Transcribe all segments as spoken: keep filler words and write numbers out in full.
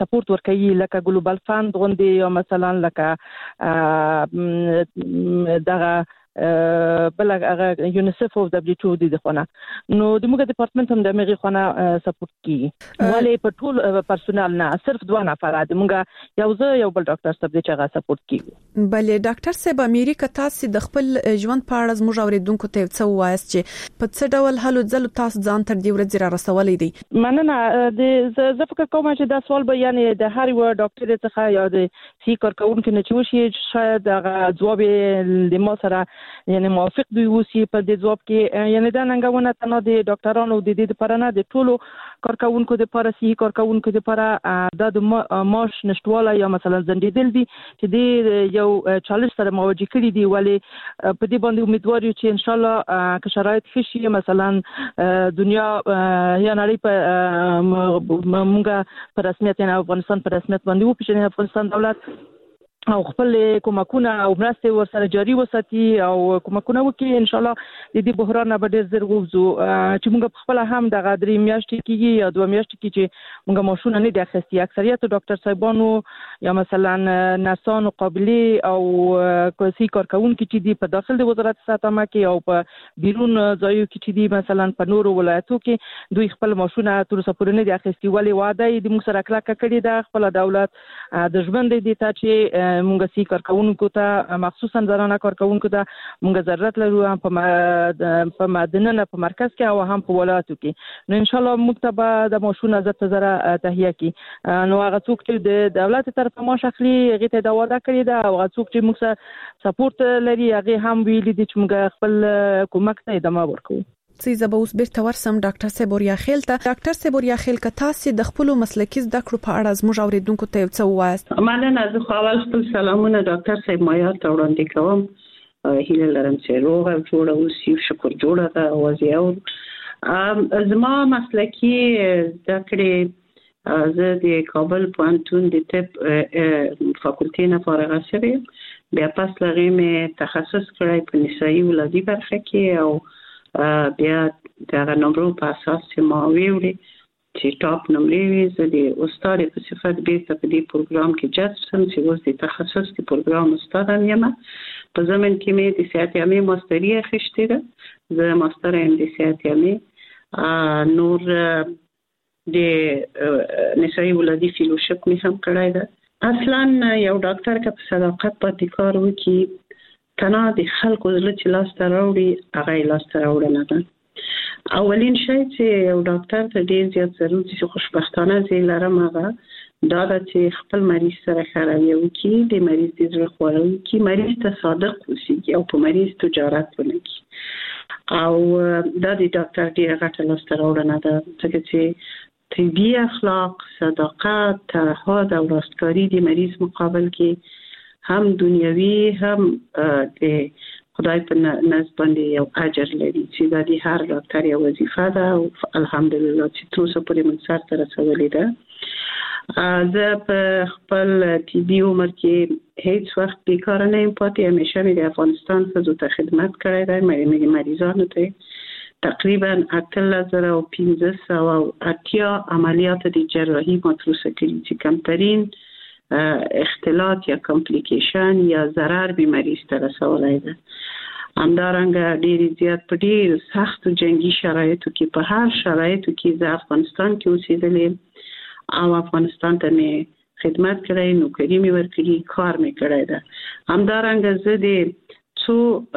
سپورټ ورکوي لکه ګلوبال فند غوندي یا مثلا لکه دغه بل هغه یونیسف او دبليو ټي او د خونه نو د موږ ډپارټمنټ هم د مغي خونه سپورټ کوي ولې په ټول پرسونل نه صرف دوه نفر دي موږ یو زه یو بل ډاکټر صاحب چې هغه سپورټ کوي. بلې ډاکټر صاحب امریکا تاسو د خپل ژوند په اړه زموږ اوریدونکو ته څه وایي چې په څه ډول هلو ځلو تاسو ځان تر دې ورځې را رسولې دي؟ مننه د زه فکر کوم چې دا سوال به یعنی د هر یو ډاکټر څخه یا د سی کارکونکو نه چې وشي شاید هغه جواب د ما سره یعنی موافق دی اوسې په دې ځواب کې یعنی دا ننګونه تنه د ډاکټرانو د دې لپاره نه د ټولو کارکونکو لپاره سي کارکونکو لپاره د ماش نشټواله یا مثلا زندیدل دي چې د یو چالش سره مواجه کړي دي ولی په دې باندې امیدوار یو چې ان شاء الله که شرایط ښه شي مثلا دنیا یا نړۍ په موږ په رسمیت نه افغانستان په رسمیت باندې و پیژني افغانستان دولت او خپل کومکونه او مرسته ورسره جاري وساتي او کومکونه وکړي ان شاء الله د دې بحران نه به ډېر زر ووځو چې موږ خپل هم د غدري میاشتې کې یا دوه میاشتې کې چې موږ ماشونه نه د اخستي اکثریت ډاکټر صاحبانو یا مثلا نرسانو قابلیت او کوسي کارکونکو چې دی په داخل د وزارت صحه کې او په بیرون ځایو کې چې دی مثلا په نورو ولایتو کې دوی خپل ماشونه تر څو پورې نه د اخستي ولې وعده د موږ سره کلک کړی د خپل دولت د ژوند د ته چې مونږ سي کارکونکو ته مخصوصا زنانه کارکونکو ته مونږ ضرورت لرو هم په په مدننه په مرکز کې او هم په ولایتو کې نو ان شاء الله مکتبه د ماشونه زت زره تهیه کی نو هغه څوک چې د دولت طرف ماش اخلي هغه ته دا وعده کړی دا او هغه څوک چې موږ سپورټ لري هغه هم ویل دي چې موږ خپل کومک ته ادامه ورکوو. سیزه به اوس بیرته ورسم ډاکټر سیبوریا خیل ته. ډاکټر سیبوریا خیل که تاسو د خپل مسلکي زده کړو په اړه زموږ اوریدونکو ته څه وایي؟ مننه. زه خو اول خپل سلامونه ډاکټر صاحب مایا ته وړاندې کوم. هیله لرم چې روغ او جوړ اوسئ. شکر جوړه ده وضعیت. زما مسلکي زده کړې زه د کابل پوهنتون د طب فاکولټي نه فارغه شوم. بیا پس لغې مې تخصص کړی په نسایي ولادي برخه کې او بیا دا نمبر په اساس چې ما ویوړي چې ټاپ نمبر وي زه د استاد په صفت بیرته په دې پروګرام کې جذب شم چې اوس د تخصص د پروګرام استاد یم. په زمن کې مې د صحت یامي ماستري اخیستې ده. زه ماستر ام د صحت یامي نور د نسایي ولادي فیلوشپ مې هم کړی ده. اصلا یو ډاکټر که په صداقت پاتې کار وکړي تنه د خلکو زړه چې لاس ته راوړي هغه لاس ته راوړنه ده. اولین شی چې یو ډاکټر ته ډیر زیات ضروري چې خوشبختانه زی لرم هغه دا ده چې خپل مریض سره ښه رویه وکړي، د مریض د زړه خواړه وکړي، مریض ته صادق اوسي او په مریض تجارت ونه کړي. او دا د ډاکټر ډیره غټه لاسته راوړنه ده ځکه چې طبي اخلاق، صداقت، تعهد او راستګاري د مریض مقابل کې هم دنیوي هم د خدای په نزد باندې یو اجر لري چې د هر ډاکټر یو وظیفه ده او الحمدلله چې تاسو پرې من سر ته رسولې ده. زه په خپل طبي عمر کې هیڅ وخت بیکار نه یم پاتې. همیشه مې د افغانستان ښځو ته خدمت کړی دی. مې مریضانو ته تقریبا اتلس زره او پنځه سوه اتیا عملیات د جراحي مطروحه کړي چې کمترین اختلاط یا کمپلیکیشن یا ضرر به مریض ته رسولی ده. همدارنګه ډېر زیات په ډېر سخت جنگي شرایطو کې په هر شرایطو کې زه افغانستان کې اوسېدلې او افغانستان ته مې خدمت کړی، نوکري مې ورکړي، کار مې کړی ده. همدارنګه زه د څو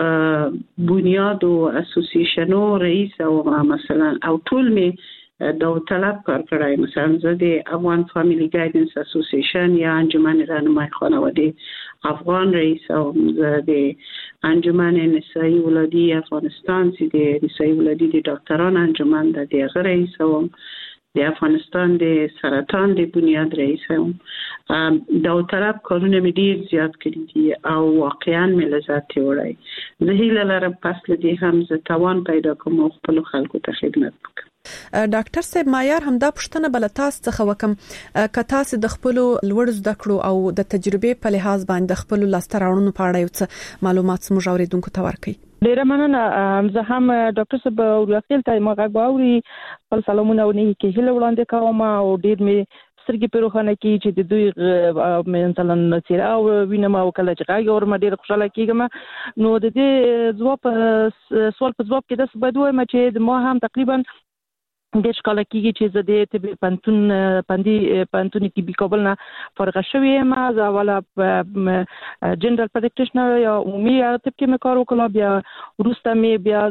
بنیادو اسوسییشنو رئیس او مثلا او ټول مې داوطلب کار کړی. مثلا زه د افغان فامیلی گایډنس اسوسییشن یا انجمن راهنمای خانواده افغان رئیس او زه د انجمن نسایی ولادي افغانستان چې د نسایی ولادي د ډاکټرانو انجمن د هغه رئیس او د افغانستان د سرطان د بنیاد رئیس هم. داوطلب کارونه مې ډیر زیات کړي دي او واقعا مې لذت وړي. زه هیله لرم پس له دې هم زه توان پیدا کوم او خپل خلکو ته خدمت وکړم. ډاکټر صاحب معیار همدا پوښتنه بل تاسو څخه وکم که تاسو د خپل لوړ زده کړو او د تجربې په لحاظ باندې د خپل لاستراونو په اړه یو څه معلومات موږ اوریدونکو ته ورکړئ. ډیره مننه. زه هم ډاکټر صاحب ورخیل ته ما غواړي خپل سلامونه ونی کې هله وړاندې کوم او ډیر می سترګې په روښانه کې چې د دوی مثلا سیرا او وینم او کله چې غاګ اور مډیر خوشاله کیږم نو د دې ځواب سوال په ځواب کې د څه بدوي ما چې د ما هم تقریبا د ښکلا کېږي چې زه د طب پنتون پندي پنتون کې بي کابل نه فارغ شوې ما زه ولا جنرال پریکټیشنر یا عمومي طب کې مې کار وکړ بیا وروسته مې بیا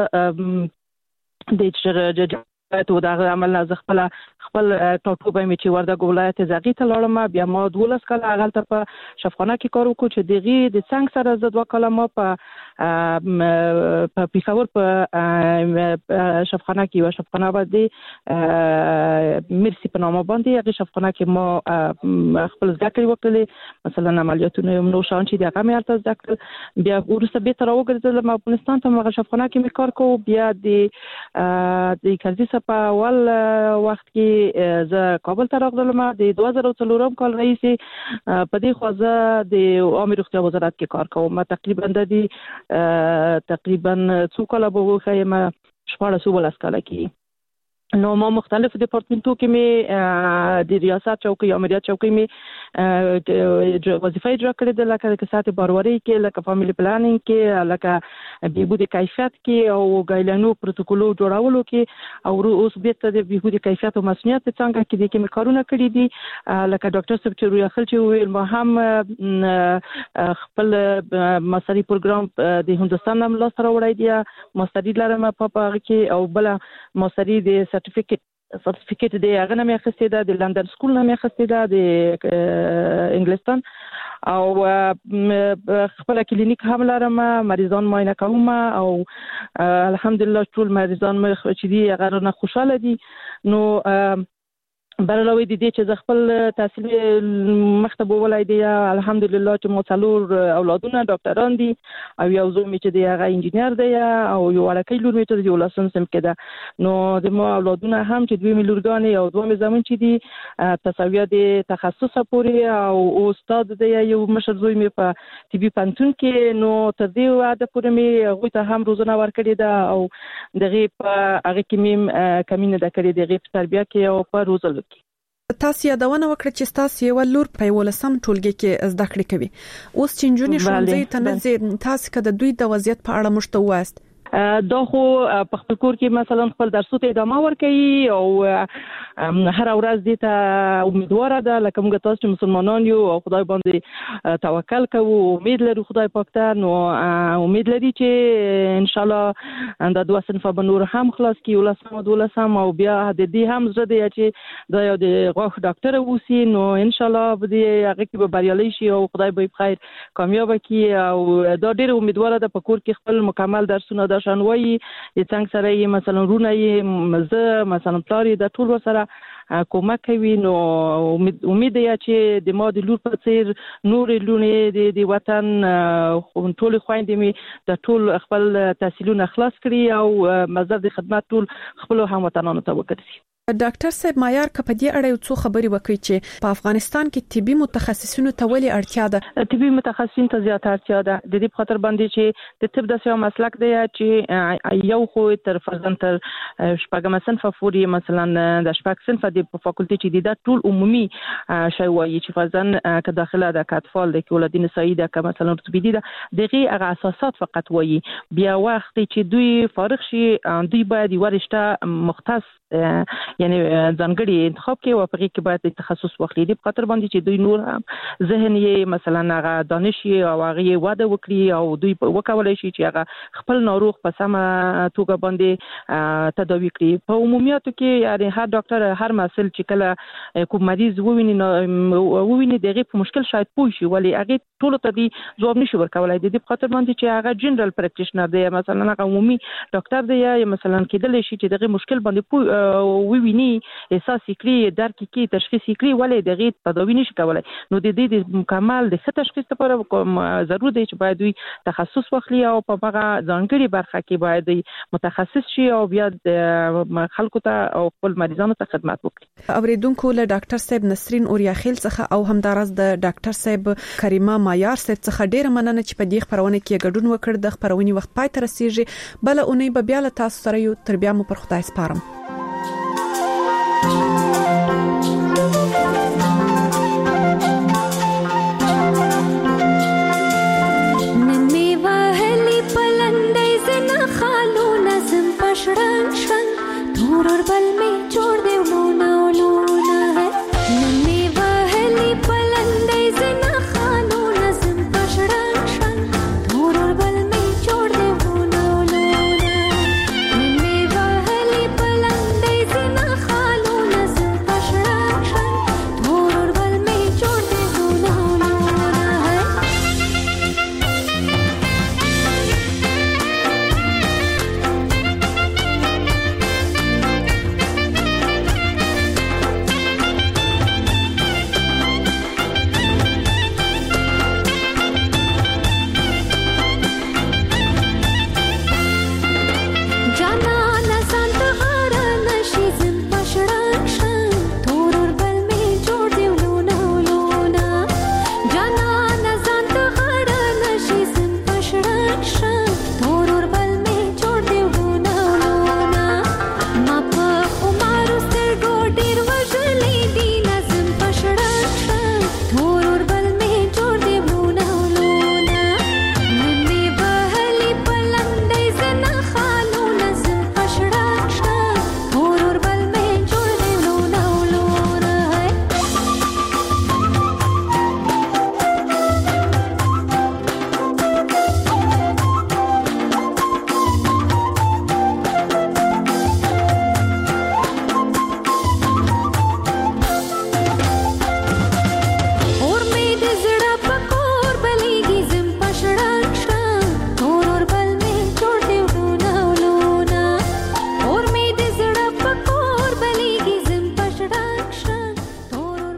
زه د چې ته دا عمل نه خپل خپل ټاټوبه مې چې ورده ولایت زغی ته لاړم بیا ما دولس کاله هغه په شفخانه کې کار وکړ چې دغه د څنګه سره زه دوه کاله ما په په پیښور په شفخانه کې و شفخانه باندې مرسي په نامه باندې هغه شفخانه کې ما خپل ذکر وکړل مثلا عملیاتونه نو شان چې دغه مې ارته ذکر بیا ورسته به تر وګرځیدل ما افغانستان ته ما شفخانه کې مې کار کوم بیا د د کارځي په اول وخت کې زه کابل ته راغلم د دوه زره څلور کال رئیس په دې خوازه د عامه روغتیا وزارت کې کار کوم تقریبا د دې تقریبا څو کال به وخایم شپږ سوه کال کې نو ما مختلف ډپارټمنټو کې مې د ریاست چوکۍ او امریت چوکۍ مې وظیفه اجرا کړې ده لکه کسات باروری کې لکه فاميلي پلانینګ کې لکه بهبود کیفیت کې او ګایلانو پروتوکولو جوړولو کې او اوس بیرته د بهبود کیفیت او مسؤلیت څنګه کې د کوم کارونه کړی دي لکه ډاکټر صاحب چې رویا خل چې ویل ما هم خپل ماستری پروګرام د هندستان نام لا سره وړای دی ماستری لرم په هغه کې او بل ماستری د سرټیفیکټ سرټیفیکټ دی هغه نه مې اخیسته ده د لندن سکول نه مې اخیسته ده د انګلستان او خپل کلینیک هم لرم مریضان معاینه کوم او الحمدلله ټول مریضان مې چې دي هغه نه خوشاله دي نو برلوی د دې چې خپل تحصیل مکتب ولای دی الحمدلله چې مو څلور اولادونه ډاکټران دي او یو زوی مې چې دی هغه انجینر دی او یو ورکه لور مې چې یو لسن سم کده نو د مو اولادونه هم چې دوی مې لورګانی او دوه مې زمون چې دي تساویه د تخصص پورې او استاد دی یو مشر زوی مې په طبي پنتون کې نو تر دې واده پورې مې غوته هم روزنه ورکړې ده او دغه په هغه کې مې کمینه د کړې دغه تربیه کې او په روزل تاسو یادونه وکړه چې تاسو یو لور په ولسم ټولګي کې زده کړې کوي اوس چې نجونې ښوونځي ته نه ځي تاسو کده دوی د وضعیت په اړه مشته واست دا خو په خپل کور کې مثلا خپل درسو ته ادامه ورکوي او هر ورځ دې ته امیدواره ده لکه موږ تاسو چې مسلمانان یو او خدای باندې توکل کوو امید لرو خدای پاک ته نو امید لري چې ان شاء الله دا دوه صنفه به نور هم خلاص کی ولسم او دولسم او بیا د دې هم زړه دی چې دا یو د غوښ ډاکټر ووسی نو ان شاء الله به دې هغه کې به بریالي شي او خدای به خیر کامیاب کړي او دا ډېر امیدواره ده په کور کې خپل مکمل درسونه شانوي د څنګه سره مثلا رونه یې مزه مثلا پلاری د ټول سره کومک کوي نو امید دی چې د ما د لور په څیر نور لونه د وطن ټول خويندې می د ټول خپل تحصیلونه خلاص کړي او مزه د خدمت ټول خپل هموطنانو ته وکړي ډاکټر صاحب معیار کپ دې اړه یو څو خبري وکړي چې په افغانستان کې طبي متخصصینو ته ولې اړتیا ده طبي متخصصین ته زیات اړتیا ده د دې په خاطر باندې چې د طب د سیاسي مسلک دی چې یو خو تر فرزند تر شپږم صنف پورې مثلا د شپږ صنف د فاکولټي چې د ټول عمومي شی وایي چې فرزند که داخله د اطفال د ولادین سعیده که مثلا ارتوپیدي ده دغه هغه اساسات فقط وایي بیا وخت چې دوی فارغ شي دوی باید ورشته مختص یعنی ځانګړي انتخاب کې او په کې باید تخصص واخلي د خاطر باندې چې دوی نور هم ذهن یې مثلا هغه دانش او هغه واده وکړي او دوی وکولای شي چې هغه خپل ناروغ په سمه توګه باندې تداوي کړي په عمومیاتو کې یعنی هر ډاکټر هر مسل چې کله کوم مریض وویني وویني دغه په مشکل شاید پوه شي ولی هغه ټول ته دی جواب نشي ورکولای د دې خاطر باندې چې هغه جنرال پریکټیشنر دی مثلا هغه عمومي ډاکټر دی یا مثلا کېدل شي چې دغه مشکل باندې وویني احساس کړي درک کړي تشخیص کړي ولې دغه تداوی نشي کولای نو د دې د مکمل د ښه تشخیص لپاره ضروري دی چې باید دوی تخصص واخلي او په هغه ځانګړي برخه کې باید متخصص شي او بیا د خلکو ته او خپل مریضانو ته خدمت وکړي اوریدونکو له ډاکټر صاحب نسرین اوریاخیل څخه او همدارس د ډاکټر صاحب کریمه مایار صاحب څخه ډیره مننه چې په دې خبرونه کې ګډون وکړ د خبرونې وخت پای ته رسیږي بل اونۍ به بیا له تاسو سره یو تر بیا مو پر خدای سپارم